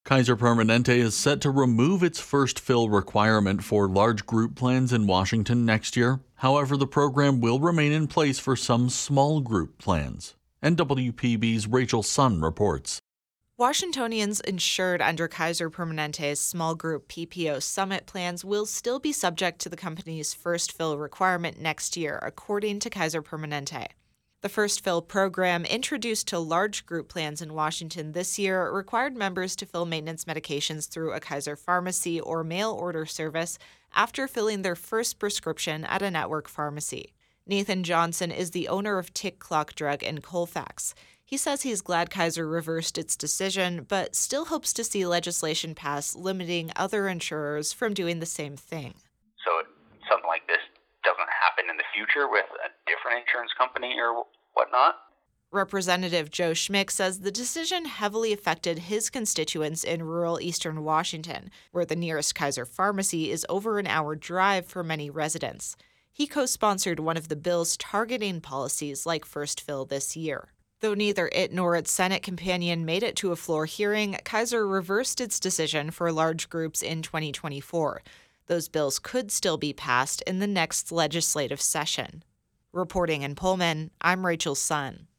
Kaiser Permanente is set to remove its first fill requirement for large group plans in Washington next year. However, the program will remain in place for some small group plans. NWPB's Rachel Sun reports. Washingtonians insured under Kaiser Permanente's small group PPO summit plans will still be subject to the company's first fill requirement next year, according to Kaiser Permanente. The First Fill program, introduced to large group plans in Washington this year, required members to fill maintenance medications through a Kaiser pharmacy or mail order service after filling their first prescription at a network pharmacy. Nathan Johnson is the owner of Tick Clock Drug in Colfax. He says he's glad Kaiser reversed its decision, but still hopes to see legislation pass limiting other insurers from doing the same thing. So something like this doesn't happen in the future with a different insurance company or whatnot. Representative Joe Schmick says the decision heavily affected his constituents in rural eastern Washington, where the nearest Kaiser pharmacy is over an hour drive for many residents. He co-sponsored one of the bills targeting policies like First Fill this year. Though neither it nor its Senate companion made it to a floor hearing, Kaiser reversed its decision for large groups in 2024. Those bills could still be passed in the next legislative session. Reporting in Pullman, I'm Rachel Sun.